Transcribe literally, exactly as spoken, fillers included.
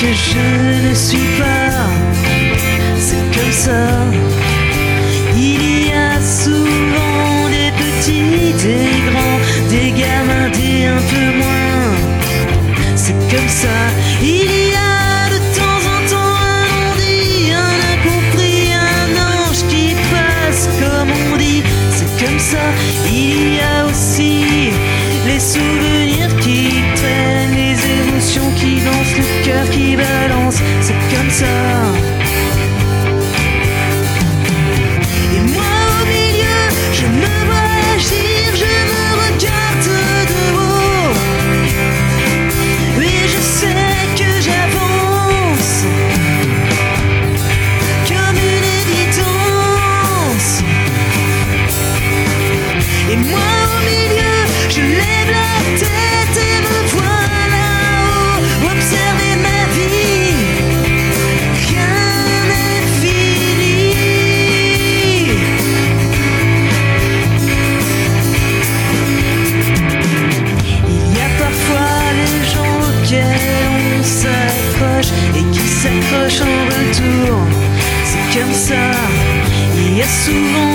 que je ne suis pas. C'est comme ça. Il y a souvent des petits, des grands, des gamins, des un peu moins. C'est comme ça. Il y a de temps en temps un non-dit, un incompris, un ange qui passe comme on dit. C'est comme ça. Il y a aussi les souvenirs qui traînent, les émotions qui dansent, le cœur qui balance. C'est comme ça. Et moi au milieu, je me vois agir, je me regarde de haut. Oui, je sais que j'avance comme une évidence. Et moi au milieu, je lève la tête et me vois là-haut, observer ma vie. Rien n'est fini. Il y a parfois les gens auxquels on s'accroche et qui s'accrochent en retour. C'est comme ça. Il y a souvent